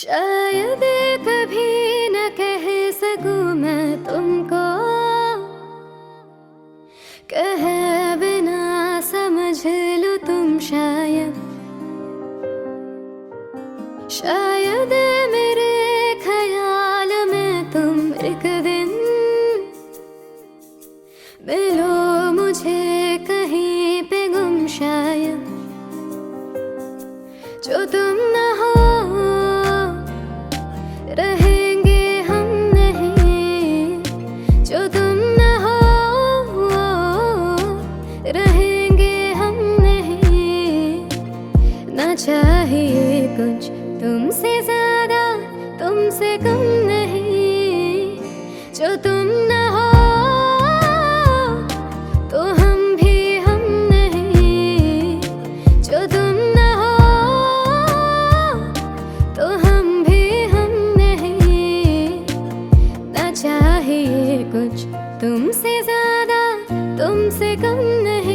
शायद कभी न कह सकूं मैं तुमको, कहे बिना समझ लो तुम शायद मेरे ख्याल में तुम एक दिन मिलो मुझे कहीं पे गुम, शायद जो तुम न हो रहेंगे हम नहीं, जो तुम न हो रहेंगे हम नहीं। ना चाहिए कुछ तुमसे ज्यादा तुमसे कम नहीं, जो तुम न हो तो हम भी हम नहीं, जो तुम न हो तो हम भी हम नहीं। ना चाहिए कुछ तुमसे ज्यादा तुमसे कम नहीं।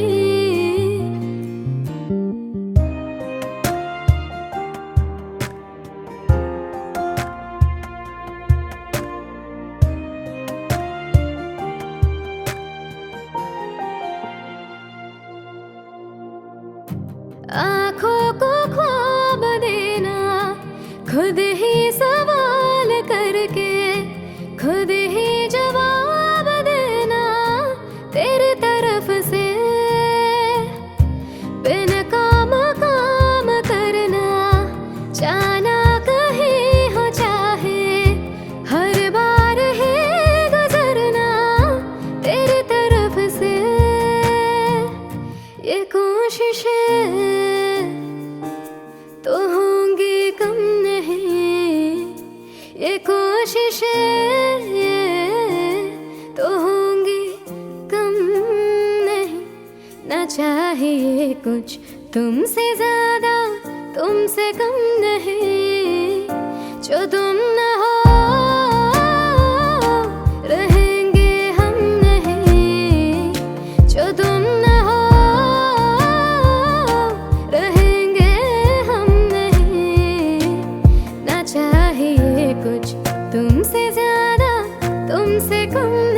आँखों को ख्वाब देना, खुद ही सवाल करके खुद ही जवाब देना, तेरी तरफ से बिन काम करना, जाना कहीं हो चाहे हर बार ही गुजरना, तेरी तरफ से ये कोशिशें तो होंगी कम नहीं, ये कोशिशें तो होंगी कम नहीं। ना चाहिए कुछ तुमसे ज्यादा तुमसे कम नहीं, जो तुम न हो रहेंगे हम नहीं, जो तुम न हो रहेंगे हम नहीं। ना चाहिए कुछ तुमसे ज्यादा तुमसे कम